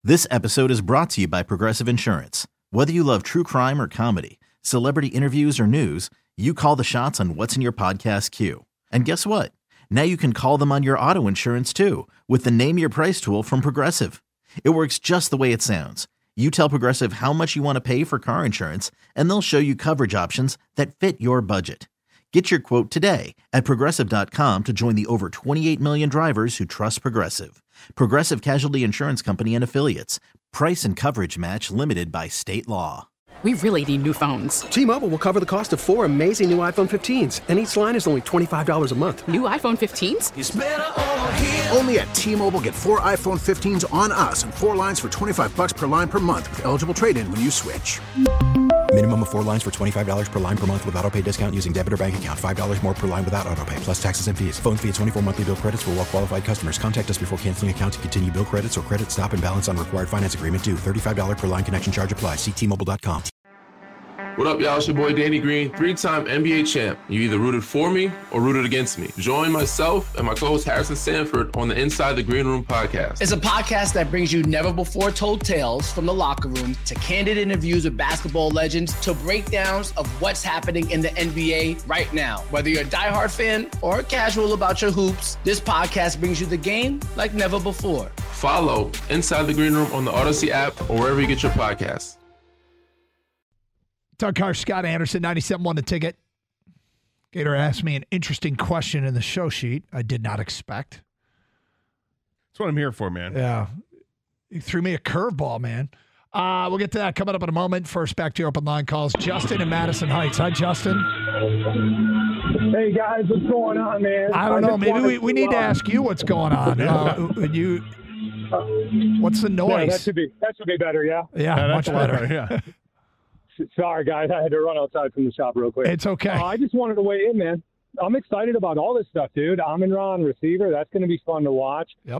This episode is brought to you by Progressive Insurance. Whether you love true crime or comedy, celebrity interviews or news, you call the shots on what's in your podcast queue. And guess what? Now you can call them on your auto insurance too with the Name Your Price tool from Progressive. It works just the way it sounds. You tell Progressive how much you want to pay for car insurance, and they'll show you coverage options that fit your budget. Get your quote today at Progressive.com to join the over 28 million drivers who trust Progressive. Progressive Casualty Insurance Company and Affiliates. Price and coverage match limited by state law. We really need new phones. T-Mobile will cover the cost of 4 amazing new iPhone 15s, and each line is only $25 a month. New iPhone 15s? It's better over here. Only at T-Mobile, get 4 iPhone 15s on us and 4 lines for $25 per line per month with eligible trade-in when you switch. Minimum of 4 lines for $25 per line per month with autopay discount using debit or bank account. $5 more per line without autopay, plus taxes and fees. Phone fee at 24 monthly bill credits for well-qualified customers. Contact us before canceling account to continue bill credits or credit stop and balance on required finance agreement due. $35 per line connection charge applies. See T-Mobile.com. What up, y'all? It's your boy Danny Green, 3-time NBA champ. You either rooted for me or rooted against me. Join myself and my co-host Harrison Sanford on the Inside the Green Room podcast. It's a podcast that brings you never-before-told tales from the locker room to candid interviews with basketball legends to breakdowns of what's happening in the NBA right now. Whether you're a diehard fan or casual about your hoops, this podcast brings you the game like never before. Follow Inside the Green Room on the Odyssey app or wherever you get your podcasts. Doug Carr, Scott Anderson, 97.1 The Ticket. Gator asked me an interesting question in the show sheet I did not expect. That's what I'm here for, man. Yeah. You threw me a curveball, man. We'll get to that coming up in a moment. First, back to your open line calls. Justin in Madison Heights. Hi, Justin. Hey, guys. What's going on, man? I don't know. Maybe we need to ask you what's going on. What's the noise? Yeah, that should be better, yeah? Yeah, much better. Yeah. Sorry, guys. I had to run outside from the shop real quick. It's okay. I just wanted to weigh in, man. I'm excited about all this stuff, dude. Amon-Ra, receiver. That's going to be fun to watch. Yep.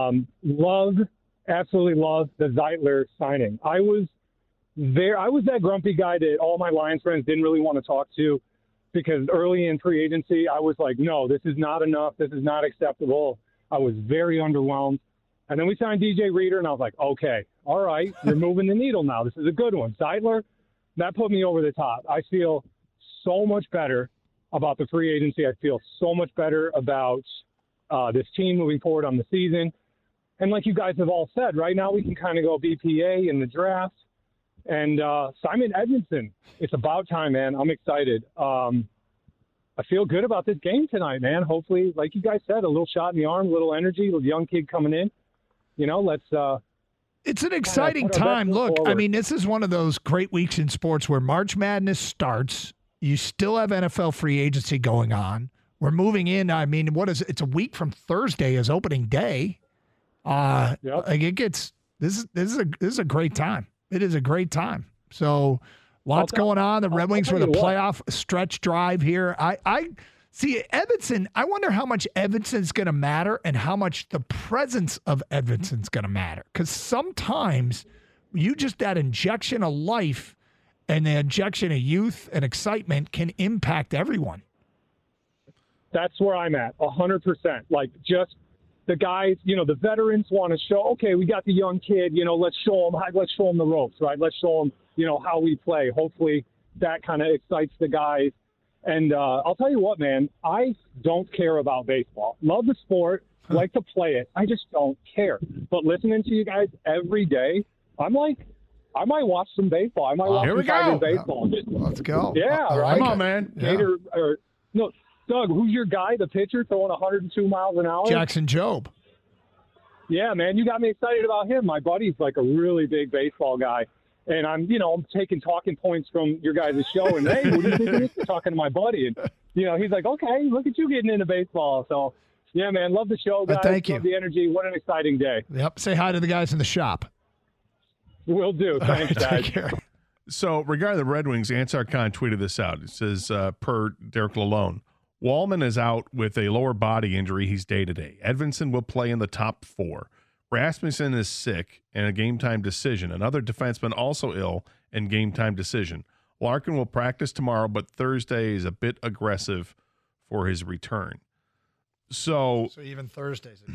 Absolutely love the Zeitler signing. I was that grumpy guy that all my Lions friends didn't really want to talk to because early in free agency, I was like, no, this is not enough. This is not acceptable. I was very underwhelmed. And then we signed DJ Reader, and I was like, okay, all right, you're moving the needle now. This is a good one. Zeitler, that put me over the top. I feel so much better about the free agency. I feel so much better about this team moving forward on the season. And like you guys have all said, right now we can kind of go BPA in the draft. And Simon Edmondson, it's about time, man. I'm excited. I feel good about this game tonight, man. Hopefully, like you guys said, a little shot in the arm, a little energy, a little young kid coming in. You know, let's it's an exciting time. Look, forward. I mean, this is one of those great weeks in sports where March Madness starts. You still have NFL free agency going on. We're moving in. I mean, it's a week from Thursday is opening day. Yep. Like it gets this is a great time. It is a great time. So lots going on. The Red Wings were the playoff stretch drive here. I see Edmondson. I wonder how much Edmondson's going to matter and how much the presence of Edmondson's going to matter. Because sometimes that injection of life and the injection of youth and excitement can impact everyone. That's where I'm at, 100%. Like, just the guys, the veterans want to show, okay, we got the young kid, let's show them the ropes, right? Let's show them, how we play. Hopefully that kind of excites the guys. And I'll tell you what, man, I don't care about baseball. Love the sport, like to play it. I just don't care. But listening to you guys every day, I'm like, I might watch some baseball. I might watch some Tigers baseball. Let's go. Yeah, right. Come on, man. Gator, no, Doug, who's your guy, the pitcher throwing 102 miles an hour? Jackson Jobe. Yeah, man, you got me excited about him. My buddy's like a really big baseball guy. And I'm taking talking points from your guys' show. And, hey, what do you think of this? Talking to my buddy. And, he's like, okay, look at you getting into baseball. So, yeah, man, love the show, guys. Thank you. Love the energy. What an exciting day. Yep. Say hi to the guys in the shop. Will do. Thanks, guys. Take care. So, regarding the Red Wings, Ansar Khan tweeted this out. It says, per Derek Lalone, Wallman is out with a lower body injury. He's day-to-day. Edmondson will play in the top 4. Rasmussen is sick and a game-time decision. Another defenseman also ill and game-time decision. Larkin will practice tomorrow, but Thursday is a bit aggressive for his return. So even Thursdays.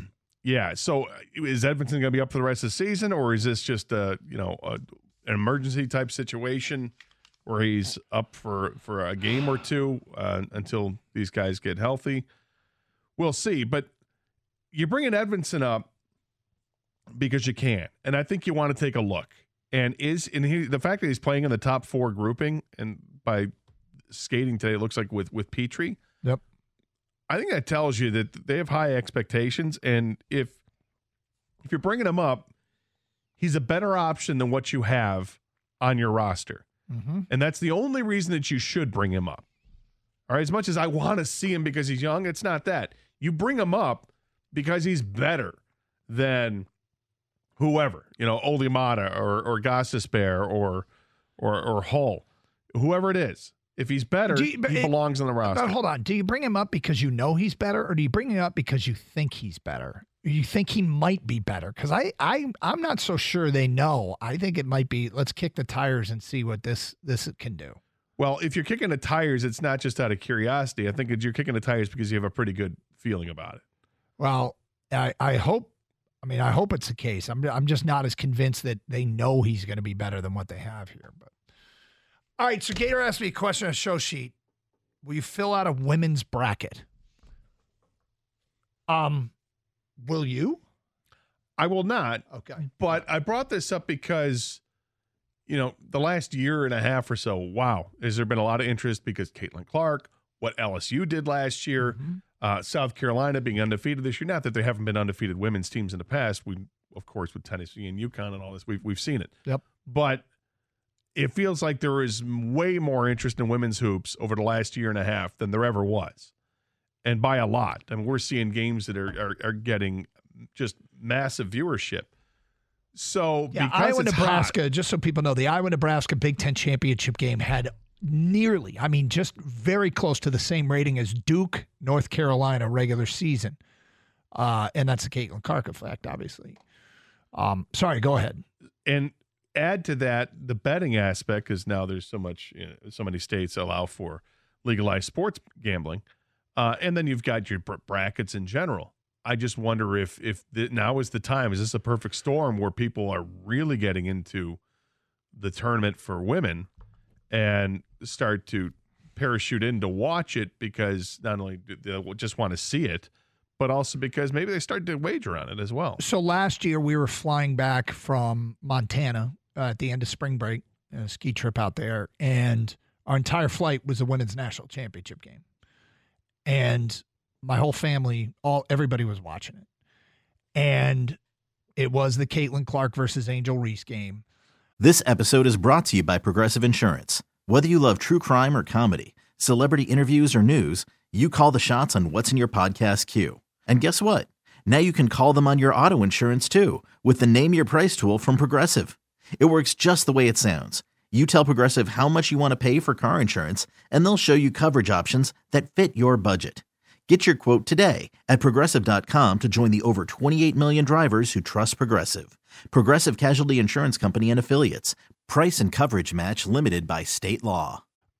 Yeah. So is Edvinson going to be up for the rest of the season, or is this just an emergency type situation where he's up for a game or two until these guys get healthy? We'll see. But you're bringing Edvinson up because you can, and I think you want to take a look. And the fact that he's playing in the top 4 grouping, and by skating today, it looks like with Petrie. Yep. I think that tells you that they have high expectations, and if you're bringing him up, he's a better option than what you have on your roster. Mm-hmm. And that's the only reason that you should bring him up. All right, as much as I want to see him because he's young, it's not that. You bring him up because he's better than whoever, Olimata or Gostisbehere or Hull, whoever it is. If he's better, he belongs on the roster. But hold on. Do you bring him up because you know he's better, or do you bring him up because you think he's better? You think he might be better? Because I'm not so sure they know. I think it might be, let's kick the tires and see what this can do. Well, if you're kicking the tires, it's not just out of curiosity. I think you're kicking the tires because you have a pretty good feeling about it. Well, I hope it's the case. I'm just not as convinced that they know he's going to be better than what they have here. But all right, so Gator asked me a question on a show sheet. Will you fill out a women's bracket? Will you? I will not. Okay. But I brought this up because, the last year and a half or so, has there been a lot of interest because Caitlin Clark, what LSU did last year, South Carolina being undefeated this year. Not that there haven't been undefeated women's teams in the past. We, of course, with Tennessee and UConn and all this, we've seen it. Yep. But it feels like there is way more interest in women's hoops over the last year and a half than there ever was. And by a lot. I mean, we're seeing games that are getting just massive viewership. So, yeah, because Iowa, it's Nebraska, hot, just so people know, the Iowa-Nebraska Big Ten championship game had just very close to the same rating as Duke, North Carolina regular season. And that's the Caitlin Clark effect, obviously. Sorry, go ahead. And add to that the betting aspect, because now there's so many states allow for legalized sports gambling. And then you've got your brackets in general. I just wonder if now is the time. Is this a perfect storm where people are really getting into the tournament for women and start to parachute in to watch it because not only do they just want to see it, but also because maybe they start to wager on it as well. So last year we were flying back from Montana at the end of spring break, a ski trip out there, and our entire flight was the women's national championship game. And my whole family, everybody was watching it. And it was the Caitlin Clark versus Angel Reese game. This episode is brought to you by Progressive Insurance. Whether you love true crime or comedy, celebrity interviews or news, you call the shots on what's in your podcast queue. And guess what? Now you can call them on your auto insurance too with the Name Your Price tool from Progressive. It works just the way it sounds. You tell Progressive how much you want to pay for car insurance, and they'll show you coverage options that fit your budget. Get your quote today at Progressive.com to join the over 28 million drivers who trust Progressive. Progressive Casualty Insurance Company and Affiliates. Price and coverage match limited by state law.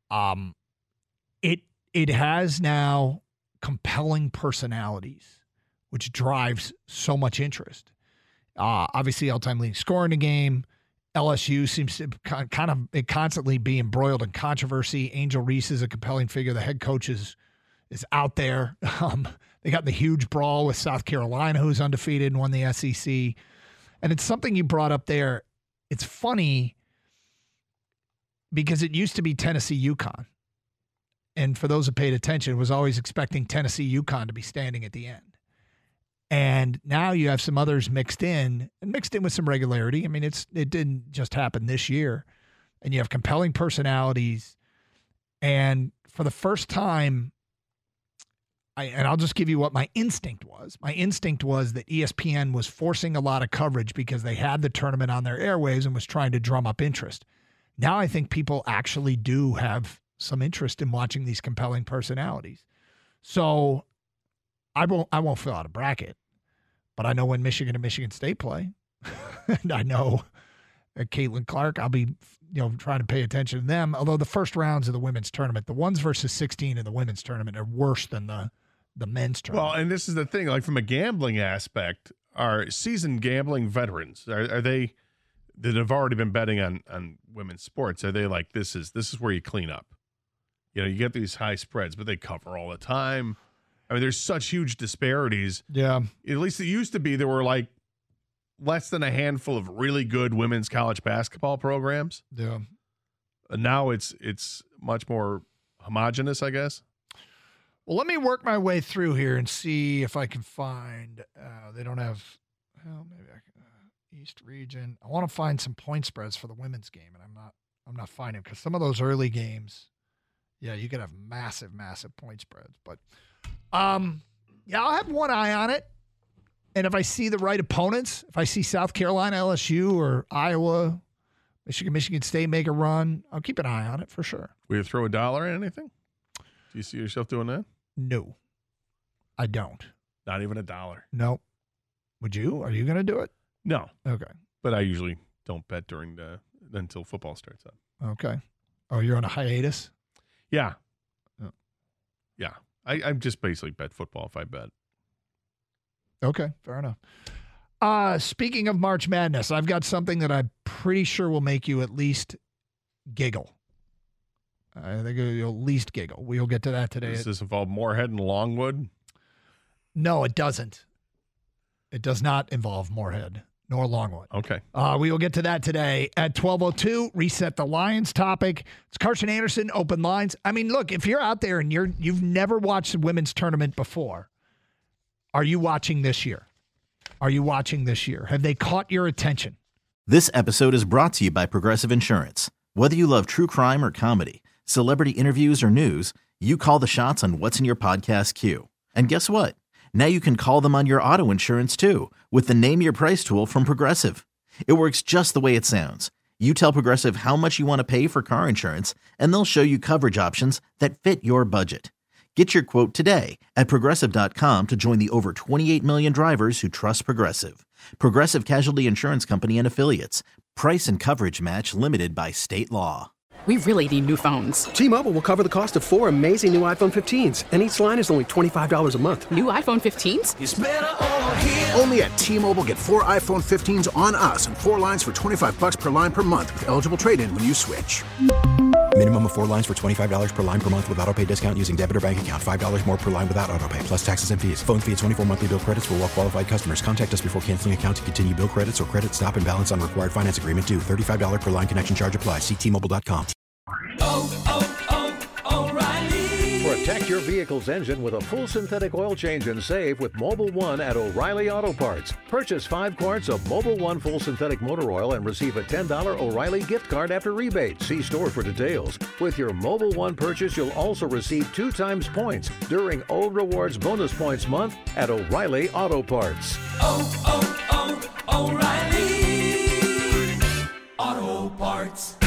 It has now compelling personalities, which drives so much interest. Obviously, all-time leading scorer in the game. LSU seems to constantly be embroiled in controversy. Angel Reese is a compelling figure. The head coach is out there. They got the huge brawl with South Carolina, who's undefeated and won the SEC. And it's something you brought up there. It's funny because it used to be Tennessee UConn. And for those who paid attention, it was always expecting Tennessee UConn to be standing at the end. And now you have some others mixed in with some regularity. I mean, it didn't just happen this year. And you have compelling personalities. And for the first time, I'll just give you what my instinct was. My instinct was that ESPN was forcing a lot of coverage because they had the tournament on their airwaves and was trying to drum up interest. Now I think people actually do have some interest in watching these compelling personalities. So I won't fill out a bracket, but I know when Michigan and Michigan State play, and I know at Caitlin Clark, I'll be trying to pay attention to them. Although the first rounds of the women's tournament, the 1s versus 16 in the women's tournament are worse than the the men's tournament. Well, and this is the thing, like from a gambling aspect, are seasoned gambling veterans, are they that have already been betting on women's sports, are they like, this is where you clean up? You know, you get these high spreads, but they cover all the time. I mean, there's such huge disparities. Yeah. At least it used to be there were like less than a handful of really good women's college basketball programs. Yeah. And now it's much more homogenous, I guess. Well, let me work my way through here and see if I can find. They don't have. Well, maybe I can. East region. I want to find some point spreads for the women's game, and I'm not finding because some of those early games, yeah, you could have massive point spreads. But, yeah, I'll have one eye on it, and if I see the right opponents, if I see South Carolina, LSU, or Iowa, Michigan State make a run, I'll keep an eye on it for sure. Will you throw $1 in anything? Do you see yourself doing that? No, I don't. Not even $1. No. Would you? Are you going to do it? No. Okay. But I usually don't bet until football starts up. Okay. Oh, you're on a hiatus? Yeah. Oh. Yeah. I just basically bet football if I bet. Okay. Fair enough. Speaking of March Madness, I've got something that I'm pretty sure will make you at least giggle. I think you'll at least giggle. We'll get to that today. Does this involve Moorhead and Longwood? No, it doesn't. It does not involve Moorhead nor Longwood. Okay. We will get to that today at 12:02. Reset the Lions topic. It's Carson Anderson, Open Lines. I mean, look, if you're out there and you've never watched the women's tournament before, are you watching this year? Are you watching this year? Have they caught your attention? This episode is brought to you by Progressive Insurance. Whether you love true crime or comedy, celebrity interviews or news, you call the shots on what's in your podcast queue. And guess what? Now you can call them on your auto insurance too with the Name Your Price tool from Progressive. It works just the way it sounds. You tell Progressive how much you want to pay for car insurance, and they'll show you coverage options that fit your budget. Get your quote today at Progressive.com to join the over 28 million drivers who trust Progressive. Progressive Casualty Insurance Company and Affiliates. Price and coverage match limited by state law. We really need new phones. T-Mobile will cover the cost of 4 amazing new iPhone 15s, and each line is only $25 a month. New iPhone 15s? It's better over here. Only at T-Mobile, get 4 iPhone 15s on us and 4 lines for $25 per line per month with eligible trade-in when you switch. Minimum of 4 lines for $25 per line per month with autopay discount using debit or bank account. $5 more per line without autopay, plus taxes and fees. Phone fee at 24 monthly bill credits for well-qualified customers. Contact us before canceling account to continue bill credits or credit stop and balance on required finance agreement due. $35 per line connection charge applies. See T-Mobile.com. O'Reilly. Protect your vehicle's engine with a full synthetic oil change and save with Mobil 1 at O'Reilly Auto Parts. Purchase 5 quarts of Mobil 1 full synthetic motor oil and receive a $10 O'Reilly gift card after rebate. See store for details. With your Mobil 1 purchase, you'll also receive 2 times points during O Rewards Bonus Points Month at O'Reilly Auto Parts. O'Reilly Auto Parts.